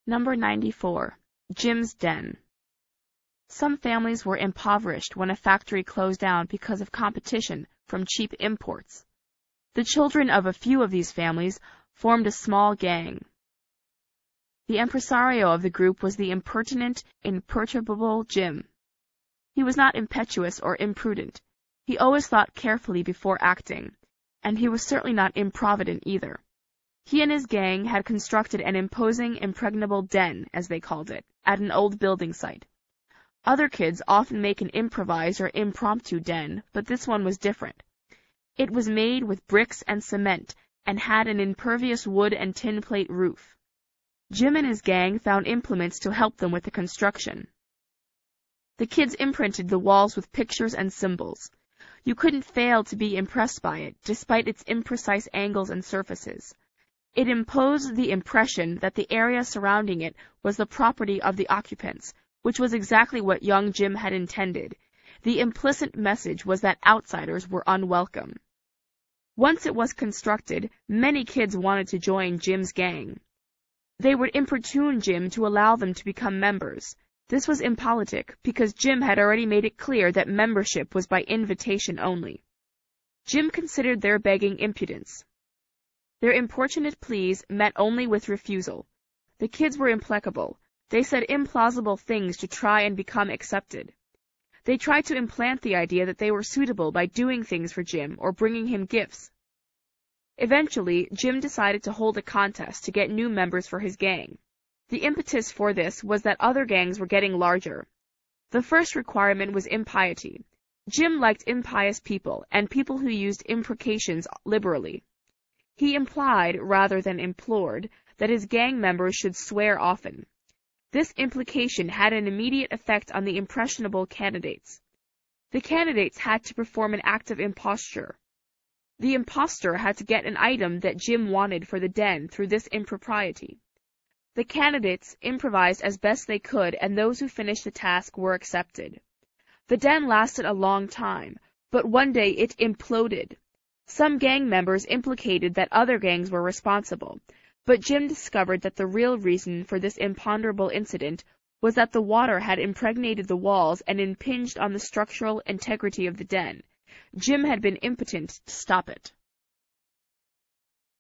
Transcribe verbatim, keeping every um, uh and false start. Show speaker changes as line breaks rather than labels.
Number ninety-four. Jim's Den. Some families were impoverished when a factory closed down because of competition from cheap imports. The children of a few of these families formed a small gang. The impresario of the group was the impertinent, imperturbable Jim. He was not impetuous or imprudent. He always thought carefully before acting, and he was certainly not improvident either. He and his gang had constructed an imposing, impregnable den, as they called it, at an old building site. Other kids often make an improvised or impromptu den, but this one was different. It was made with bricks and cement and had an impervious wood and tin plate roof. Jim and his gang found implements to help them with the construction. The kids imprinted the walls with pictures and symbols. You couldn't fail to be impressed by it, despite its imprecise angles and surfaces. It imposed the impression that the area surrounding it was the property of the occupants, which was exactly what young Jim had intended. The implicit message was that outsiders were unwelcome. Once it was constructed, many kids wanted to join Jim's gang. They would importune Jim to allow them to become members. This was impolitic, because Jim had already made it clear that membership was by invitation only. Jim considered their begging impudence. Their importunate pleas met only with refusal. The kids were implacable. They said implausible things to try and become accepted. They tried to implant the idea that they were suitable by doing things for Jim or bringing him gifts. Eventually, Jim decided to hold a contest to get new members for his gang. The impetus for this was that other gangs were getting larger. The first requirement was impiety. Jim liked impious people and people who used imprecations liberally. He implied, rather than implored, that his gang members should swear often. This implication had an immediate effect on the impressionable candidates. The candidates had to perform an act of imposture. The impostor had to get an item that Jim wanted for the den through this impropriety. The candidates improvised as best they could, and those who finished the task were accepted. The den lasted a long time, but one day it imploded. Some gang members implicated that other gangs were responsible, but Jim discovered that the real reason for this imponderable incident was that the water had impregnated the walls and impinged on the structural integrity of the den. Jim had been impotent to stop it.